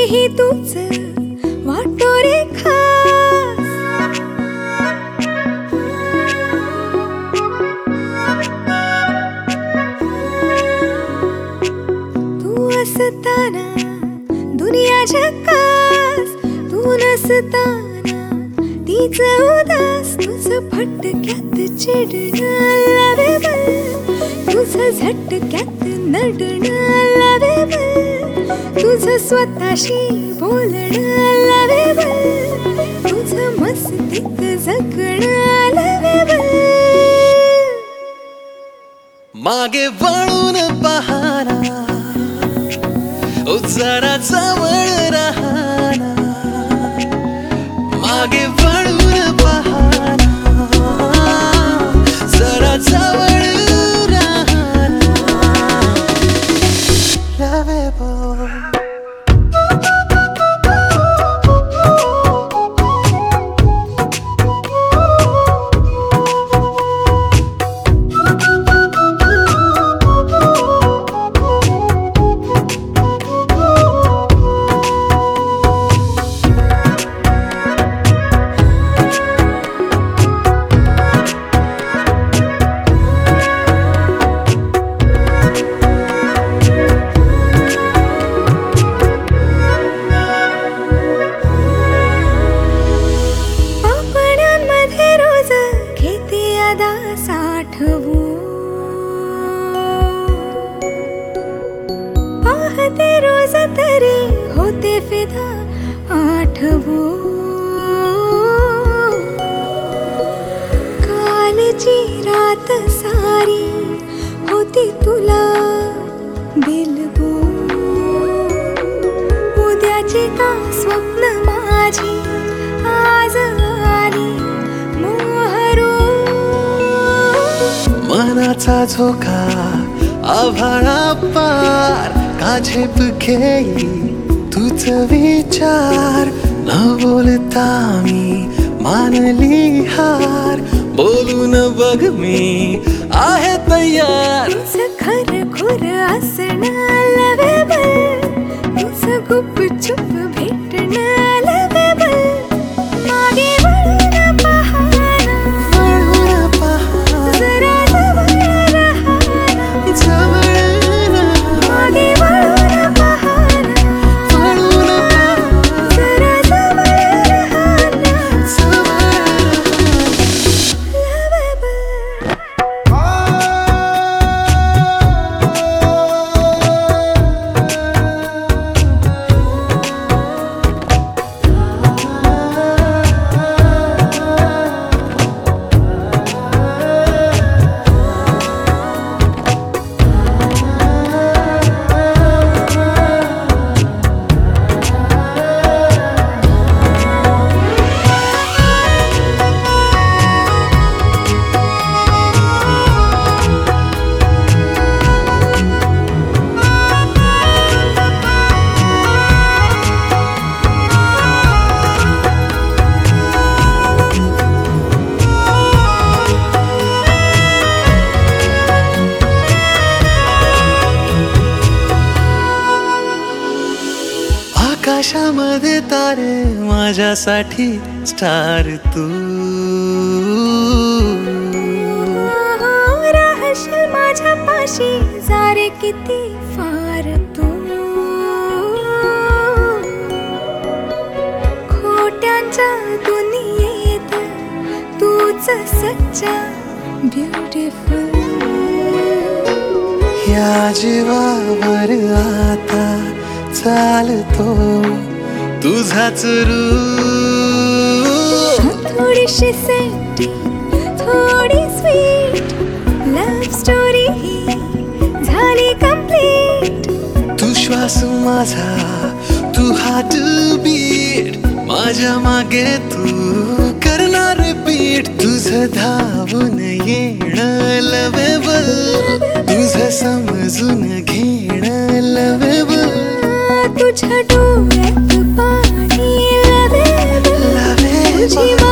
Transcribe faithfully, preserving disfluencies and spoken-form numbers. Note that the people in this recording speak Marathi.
मीही तूच वाटतो रे खास. तू असताना दुनिया झकास, तू नसताना तीच उदास. तुझं फटक्यात चिडणं लवेबल, तुझं झटक्यात नडणं लवेबल, तुझं स्वतःशी बोलणं लवेबल, तुझं मस्तीत जगणं लवेबल. मागे वळून पाहना, ओ जरा जवळ राहना. मागे वळून पाहना, जरा जवळ राहना. Lovable. पाहते रोज तरी होते फिदा आठवू. कालची रात सारी होती तुला बिलबू. उद्याची का स्वप्न माझी आज आली मोहरू. मनाचा झोका आभाळा पार, का झेप घेई तुझ विचार. न बोलता मी मानली हार, बोलून बघ मी आहे तयार. तुझं खरं खुरं असणं लवेबल, तुझं गुपचूप भेटणं लवेबल. मागे वळून पाहना, वळून पाहना, जरा जवळ राहना. जवळ मागे वळून पाहना, वळून पाहना, जरा जवळ राहना. लवेबल. आकाशामध्ये तारे माझ्यासाठी स्टार तू. राहशील माझ्या पाशी सारे किती फार तू. खोट्यांच्या दुनियेत तूच सच्चा ब्युटिफुल. या जीवावर आता चालतो तुझाच रूप. थोडीशी सेंटी थोडी स्वीट लव्ह स्टोरी ही झाली कंप्लीट. तू श्वास माझा, तू हार्ट बीट, माझ्या मागे तू करणार पीठ. तुझं धावून येणं लवेबल, तुझं समजून घेणं लवेबल. तुझ्या डोळ्यात पाणी लवेबल, तुझी